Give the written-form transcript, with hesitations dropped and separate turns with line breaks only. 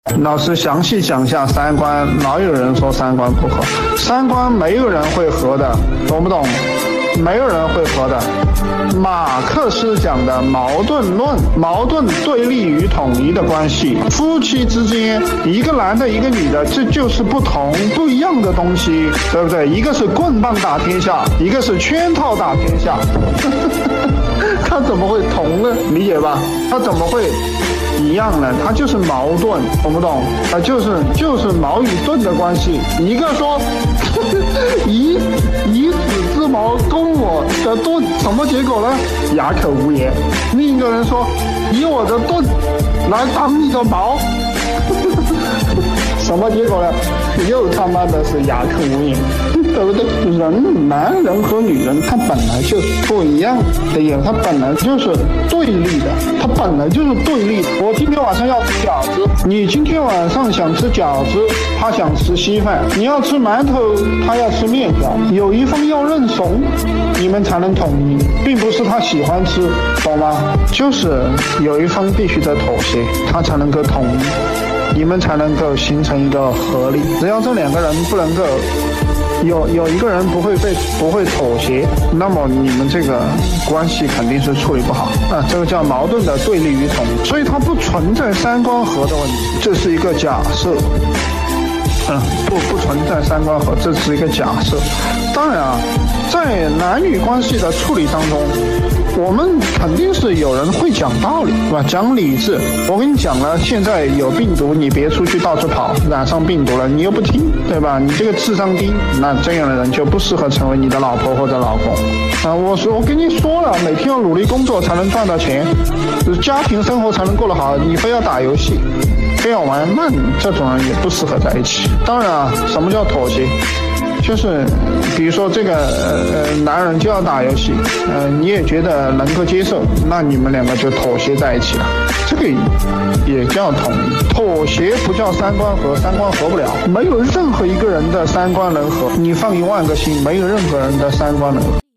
老师详细讲一下三观，老有人说三观不合，三观没有人会合的，懂不懂？没有人会合的。马克思讲的矛盾论，矛盾对立与统一的关系，夫妻之间一个男的一个女的，这就是不一样的东西，对不对？一个是棍棒打天下，一个是圈套打天下他怎么会同呢？理解吧？他怎么会一样呢？它就是矛盾，懂不懂？它就是矛与盾的关系。一个说以子之矛攻我的盾，什么结果呢？哑口无言。另一个人说以我的盾来挡你的矛什么结果呢？又他妈的是哑口无言，对不对？男人和女人他本来就不一样的呀，他本来就是对立的，他本来就是对立。我今天晚上要吃饺子，你今天晚上想吃饺子，他想吃稀饭；你要吃馒头，他要吃面条。有一方要认怂，你们才能统一，并不是他喜欢吃，懂吗？就是有一方必须得妥协，他才能够统一，你们才能够形成一个合力。只要这两个人不能够有一个人不会妥协，那么你们这个关系肯定是处理不好啊。这个叫矛盾的对立与统一，所以它不存在三观合的问题，这是一个假设。不存在三观合，这是一个假设。当然啊，在男女关系的处理当中，我们肯定是有人会讲道理，是吧？讲理智。我跟你讲了，现在有病毒，你别出去到处跑，染上病毒了，你又不听，对吧？你这个智商低，那这样的人就不适合成为你的老婆或者老公啊！我跟你说了，每天要努力工作才能赚到钱，家庭生活才能过得好，你非要打游戏，非要玩，那你这种人也不适合在一起。当然啊，什么叫妥协？就是比如说这个男人就要打游戏，你也觉得能够接受，那你们两个就妥协在一起了，这个也叫统一。妥协不叫三观合，三观合不了，没有任何一个人的三观能合，你放10000个心，没有任何人的三观能合。